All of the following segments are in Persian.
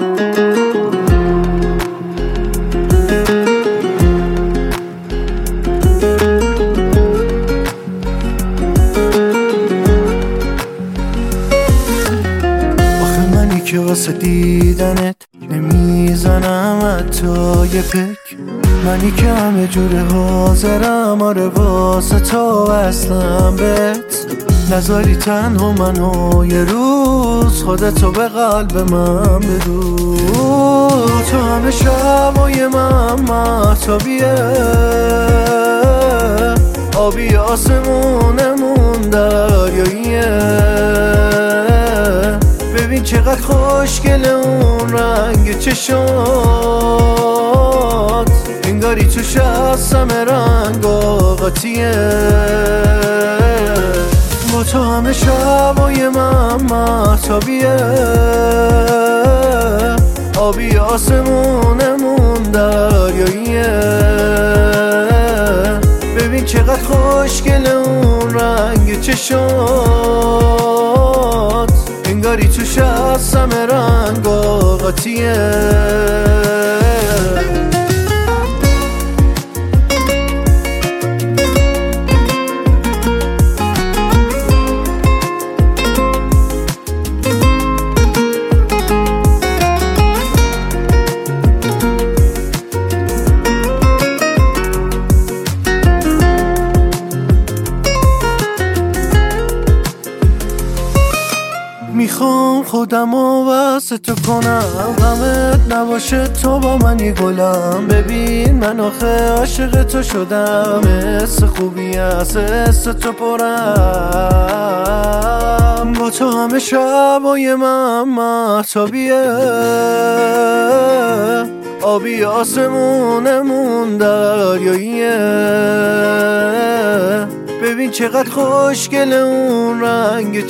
که واسه دیدنت نمیزنم حتی یه پک، منی که همه جوره حاضرم آره واسه تو وصلم بهت، نذاری تنها منو یه روز، خودتو به قلب من بدو. تو همه شبای من مهتابیه، آبی آسمونمون دریاییه، ببین چقدر خوشگله اون رنگ چشات، انگاری توش از همه رنگ آقاتیه. با تو همه شبای من مهتابیه، آبی آسمونمون دریاییه، ببین چقدر خوشگله اون رنگ چشات، انگاری توش از همه رنگ آقاتیه. میخوام خودم و واسه تو کنم، غمت نباشه تو با منی گلم، ببین من آخه عاشق تو شدم، حس خوبی هست حس تو پرم. با تو همه شبای من مهتابیه، آبی آسمونمون دریاییه، ببین چقدر خوشگله اون رنگ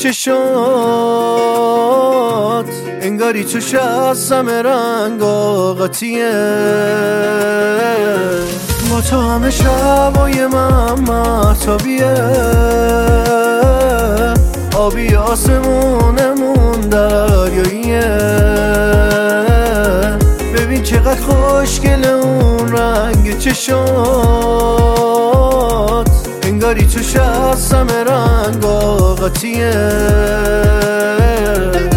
چشات، انگاری توش از همه رنگ آقاتیه. با تو همه شبای من مهتابیه، آبی آسمونمون دریاییه، ببین چقدر خوشگله اون رنگ چشات، انگاری توش از همه رنگ آقاتیه.